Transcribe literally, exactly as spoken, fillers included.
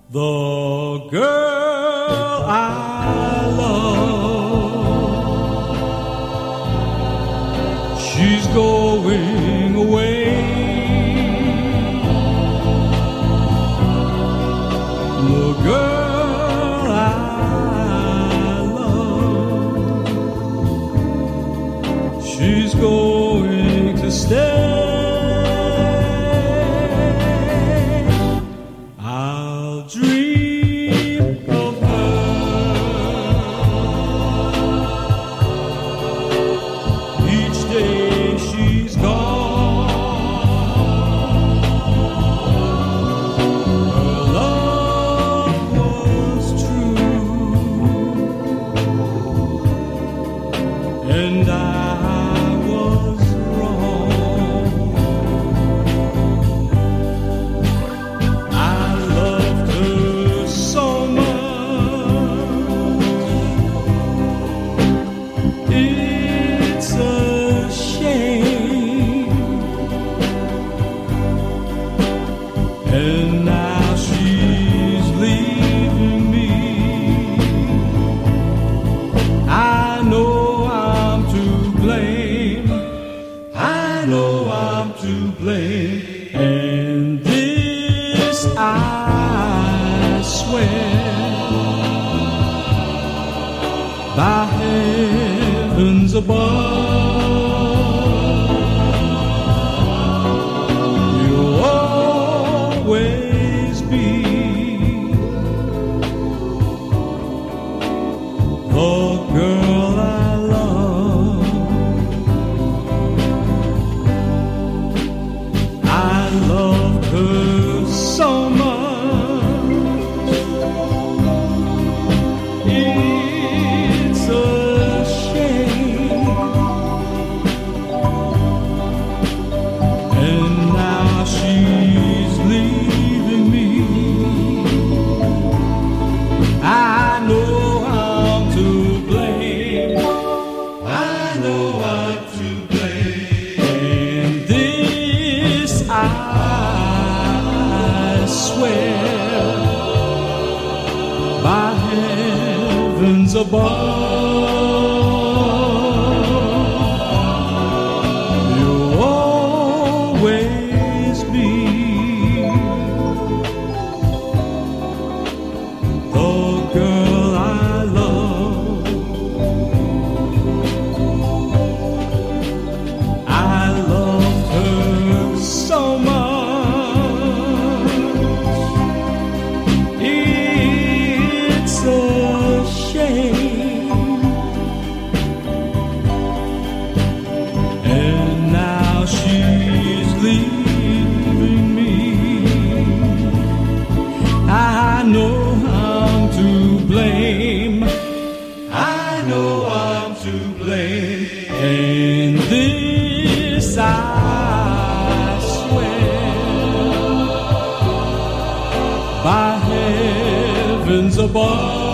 The girl I love, she's going away. The girl I love, she's going to stay. And I was wrong. I loved her so much. It's a shame. And now she's leaving me. I know I know I'm to blame, and this I swear by heavens above, you'll always be the girl I loved her so much. It's a shame. And now she's leaving me. I know I'm to blame. I know I'm to blame. And this I swear by heavens above, you'll always be the girl I love. I loved her so much. And now she's leaving me. I know I'm to blame. I know I'm to blame. And this I swear by heavens above.